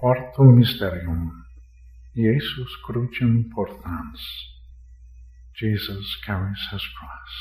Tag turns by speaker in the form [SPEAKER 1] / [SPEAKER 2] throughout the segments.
[SPEAKER 1] Quartum Mysterium, Iesus crucem portans. Jesus carries his cross.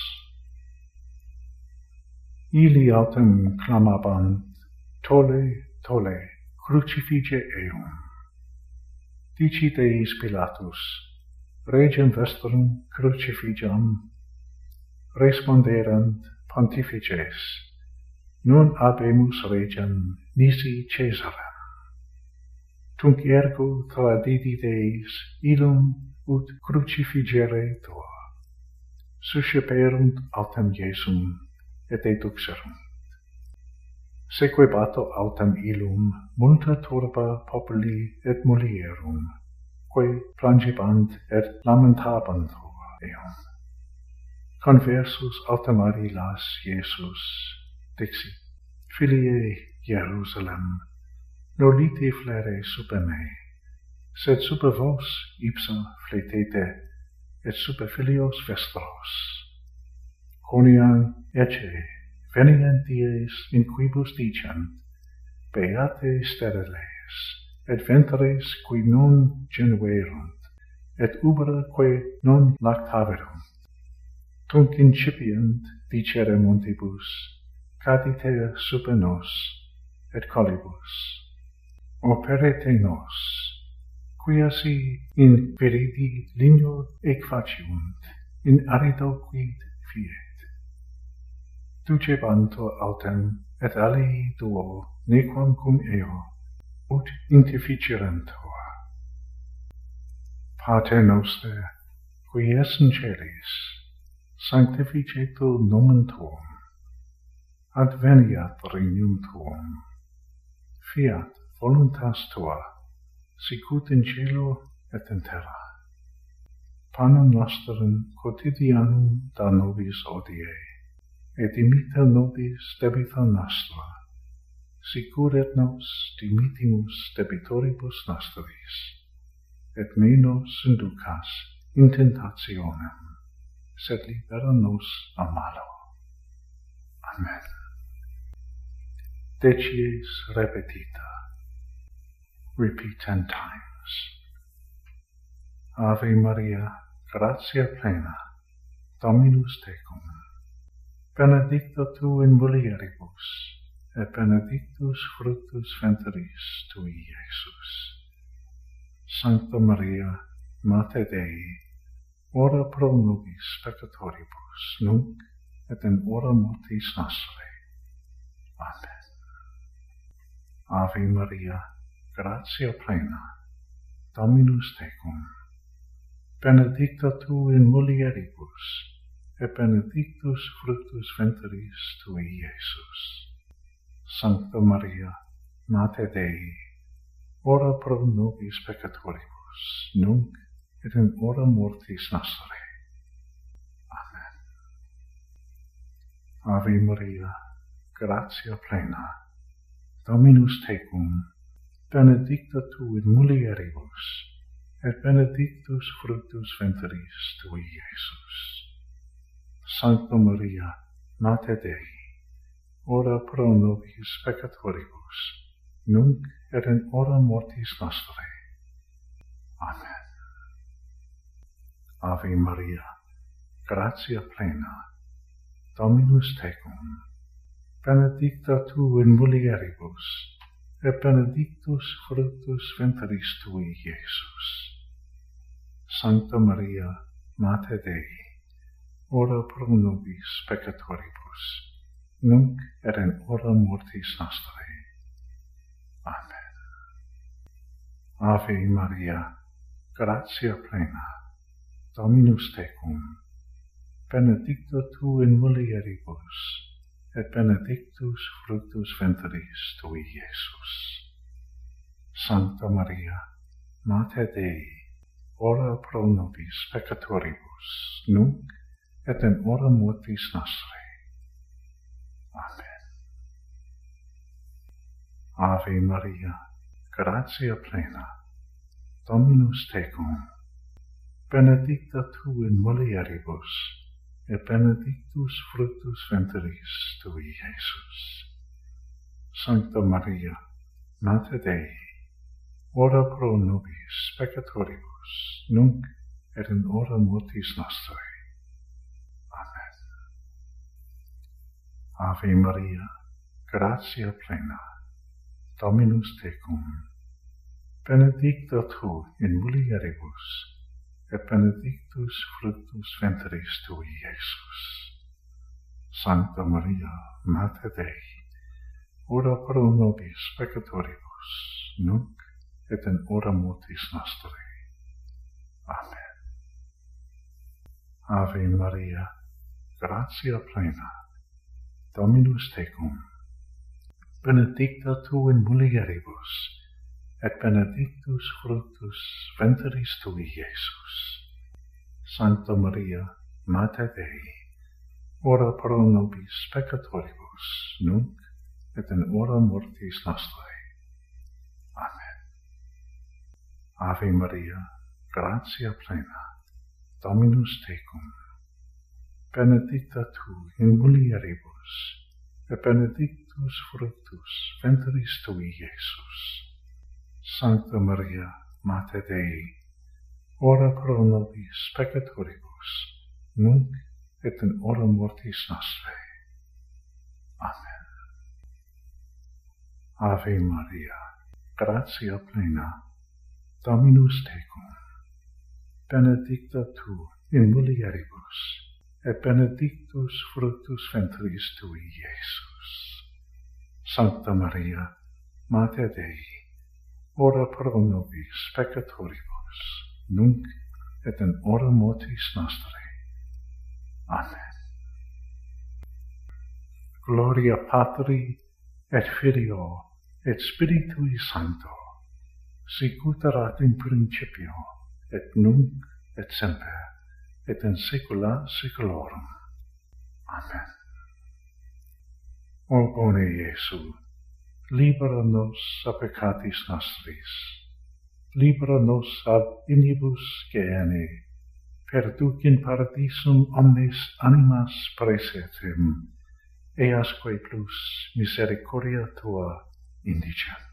[SPEAKER 1] Ili autem clamabant, Tolle, tolle, crucifige eum. Dicit eis Pilatus, regem vestrum crucifigiam, responderant pontifices, nun habemus regem nisi Caesarem. Tunc ergo tradidit eis illum ut crucifigere tuo. Susciperunt autem Iesum et eduxerunt. Sequebato autem illum multa turba populi et mulierum, quae plangibant et lamentabant eum. Conversus autem illas Iesus dixit, Filiae Jerusalem, nolite flere super me, sed super vos ipsa fletete, et super filios vestros. Quoniam ecce venient dies in quibus dicent, beate steriles, et ventres qui non genuerunt, et ubera quae non lactaverunt. Tunc incipient dicere montibus, cadite super nos, et collibus. Operete nos, quia si in viridi ligno equaciunt, in arido quid fiet. Ducebantur autem, et alii duo, nequam cum eo, ut interficerentur. Pater noster, qui es in celis, sanctificetur nomen tuum, adveniat regnum tuum, fiat voluntas tua, sicut in cielo et in terra. Panem nostrum quotidianum da nobis hodie, et dimita nobis debita nostra, sicur et nos dimittimus debitoribus nostris, et ne nos inducas in tentationem, sed libera nos a malo. Amen. Decies repetita. Repeat 10 times. Ave Maria, gratia plena, Dominus tecum, benedicta tu in mulieribus, et benedictus fructus ventris tui, Iesus. Sancta Maria, Mater Dei, ora pro nobis peccatoribus, nunc et in hora mortis nostre. Amen. Ave Maria, gratia plena, Dominus tecum, benedicta tu in mulieribus, et benedictus fructus ventris tui, Iesus. Sancta Maria, Mater Dei, ora pro nobis peccatoribus, nunc et in hora mortis nostre. Amen. Ave Maria, gratia plena, Dominus tecum, benedicta tu in mulieribus, et benedictus fructus ventris tui, Iesus. Sancta Maria, Mater Dei, ora pro nobis peccatoribus, nunc et in hora mortis nostre. Amen. Ave Maria, gratia plena, Dominus tecum, benedicta tu in mulieribus, et benedictus fructus ventris tui, Iesus. Sancta Maria, Mater Dei, ora pro nobis peccatoribus, nunc et in hora mortis nostre. Amen. Ave Maria, gratia plena, Dominus tecum, benedicta tu in mulieribus, et benedictus fructus ventris tui, Iesus. Sancta Maria, Mater Dei, ora pro nobis peccatoribus, nunc et in hora mortis nostre. Amen. Ave Maria, gratia plena, Dominus tecum, benedicta tu in mulieribus, et benedictus fructus ventris tui, Iesus. Sancta Maria, Mater Dei, ora pro nobis peccatoribus, nunc et in hora mortis nostrae. Amen. Ave Maria, gratia plena, Dominus tecum, benedicta tu in mulieribus, et benedictus fructus ventris tui, Iesus. Sancta Maria, Mater Dei, ora pro nobis peccatoribus, nunc et in hora mortis nostrae. Amen. Ave Maria, gratia plena, Dominus tecum, benedicta tu in mulieribus, et benedictus fructus ventris tui, Iesus. Sancta Maria, Mater Dei, ora pro nobis peccatoribus, nunc et in hora mortis nostrae. Amen. Ave Maria, gratia plena, Dominus tecum, benedicta tu in mulieribus, et benedictus fructus ventris tui, Iesus. Sancta Maria, Mater Dei, ora pro nobis peccatoribus, nunc et in hora mortis nostrae. Amen. Ave Maria, gratia plena, Dominus tecum, benedicta tu in mulieribus, et benedictus fructus ventris tui, Iesus. Sancta Maria, Mater Dei, ora pro nobis peccatoribus, nunc et in hora mortis nostrae. Amen. Gloria Patri, et Filio, et Spiritui Sancto, sicut erat in principio, et nunc, et semper, et in saecula saeculorum. Amen. O bone Iesu, libera nos a peccatis nostris, libera nos ab inibus gehennae, perduc in paradisum omnes animas praesertim, easque plus misericordia tua indigent.